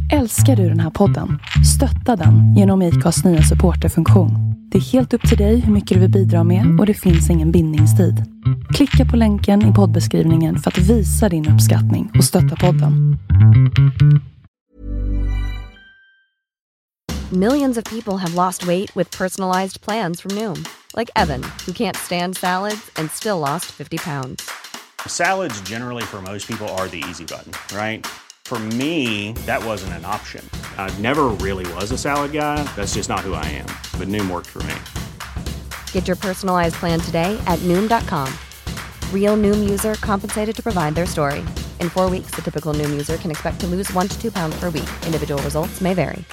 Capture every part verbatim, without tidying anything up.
Älskar du den här podden? Stötta den genom I C A:s nya supporterfunktion. Det är helt upp till dig hur mycket du vill bidra med och det finns ingen bindningstid. Klicka på länken i poddbeskrivningen för att visa din uppskattning och stötta podden. Millions of people have lost weight with personalized plans from Noom. Like Evan, who can't stand salads and still lost fifty pounds. Salads generally for most people are the easy button, right? For me, that wasn't an option. I never really was a salad guy. That's just not who I am. But Noom worked for me. Get your personalized plan today at Noom dot com. Real Noom user compensated to provide their story. In four weeks, the typical Noom user can expect to lose one to two pounds per week. Individual results may vary.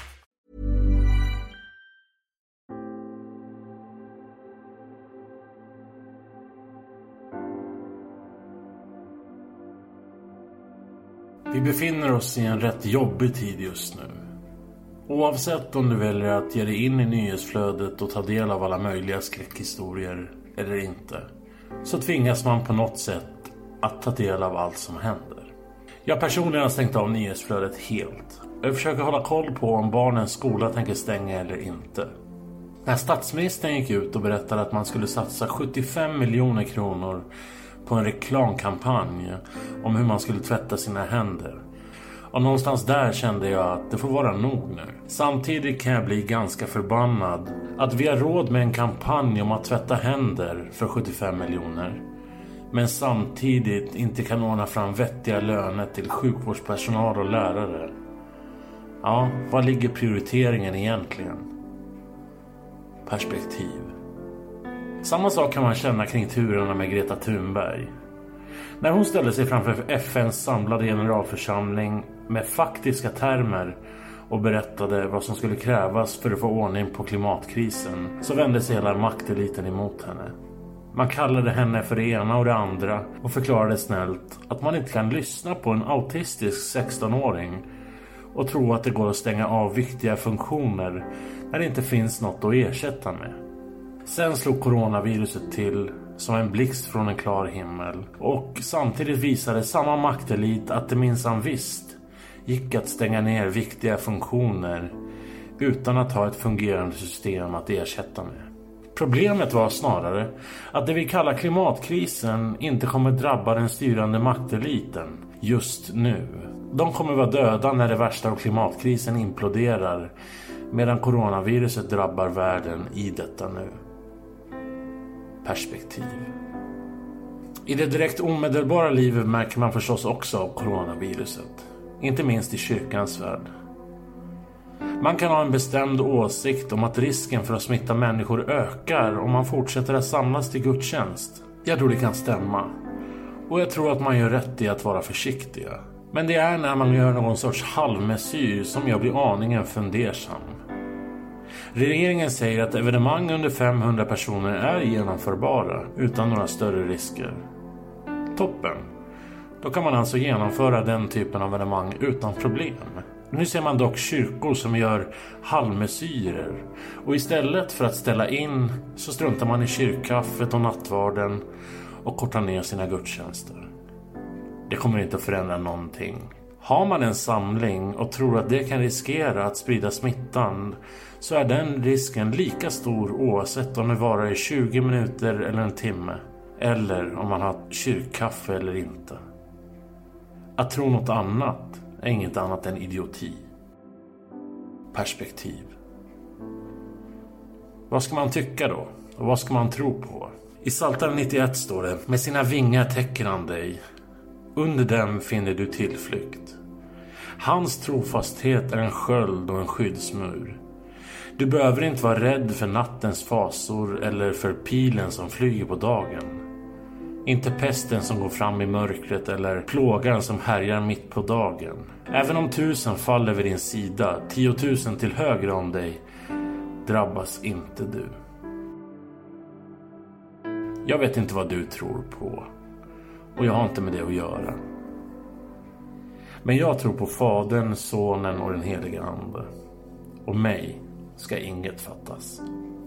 Vi befinner oss i en rätt jobbig tid just nu. Oavsett om du väljer att ge dig in i nyhetsflödet och ta del av alla möjliga skräckhistorier eller inte, så tvingas man på något sätt att ta del av allt som händer. Jag personligen har stängt av nyhetsflödet helt. Jag försöker hålla koll på om barnens skola tänker stänga eller inte. När statsministern gick ut och berättade att man skulle satsa sjuttiofem miljoner kronor på en reklamkampanj om hur man skulle tvätta sina händer. Och någonstans där kände jag att det får vara nog nu. Samtidigt kan jag bli ganska förbannad att vi har råd med en kampanj om att tvätta händer för sjuttiofem miljoner. Men samtidigt inte kan ordna fram vettiga löner till sjukvårdspersonal och lärare. Ja, var ligger prioriteringen egentligen? Perspektiv. Samma sak kan man känna kring turerna med Greta Thunberg. När hon ställde sig framför F N:s samlade generalförsamling med faktiska termer och berättade vad som skulle krävas för att få ordning på klimatkrisen, så vände sig hela makteliten emot henne. Man kallade henne för det ena och det andra och förklarade snällt att man inte kan lyssna på en autistisk sextonåring och tro att det går att stänga av viktiga funktioner när det inte finns något att ersätta med. Sen slog coronaviruset till som en blixt från en klar himmel. Och samtidigt visade samma maktelit att det minsann visst gick att stänga ner viktiga funktioner utan att ha ett fungerande system att ersätta med. Problemet var snarare att det vi kallar klimatkrisen inte kommer drabba den styrande makteliten just nu. De kommer vara döda när det värsta av klimatkrisen imploderar, medan coronaviruset drabbar världen i detta nu. Perspektiv. I det direkt omedelbara livet märker man förstås också av coronaviruset. Inte minst i kyrkans värld. Man kan ha en bestämd åsikt om att risken för att smitta människor ökar om man fortsätter att samlas till gudstjänst. Jag tror det kan stämma. Och jag tror att man gör rätt i att vara försiktiga. Men det är när man gör någon sorts halvmesyr som jag blir aningen fundersam. Regeringen säger att evenemang under femhundra personer är genomförbara utan några större risker. Toppen. Då kan man alltså genomföra den typen av evenemang utan problem. Nu ser man dock kyrkor som gör halvmesyrer. Och istället för att ställa in så struntar man i kyrkkaffet och nattvarden och kortar ner sina gudstjänster. Det kommer inte att förändra någonting. Har man en samling och tror att det kan riskera att sprida smittan, så är den risken lika stor oavsett om det varar i tjugo minuter eller en timme. Eller om man har kyrkkaffe eller inte. Att tro något annat är inget annat än idioti. Perspektiv. Vad ska man tycka då? Och vad ska man tro på? I Psaltaren nittioett står det: med sina vingar täcker han dig. Under dem finner du tillflykt. Hans trofasthet är en sköld och en skyddsmur. Du behöver inte vara rädd för nattens fasor eller för pilen som flyger på dagen. Inte pesten som går fram i mörkret eller plågan som härjar mitt på dagen. Även om tusen faller vid din sida, tiotusen till höger om dig, drabbas inte du. Jag vet inte vad du tror på. Och jag har inte med det att göra. Men jag tror på Fadern, Sonen och den helige Ande. Och mig ska inget fattas.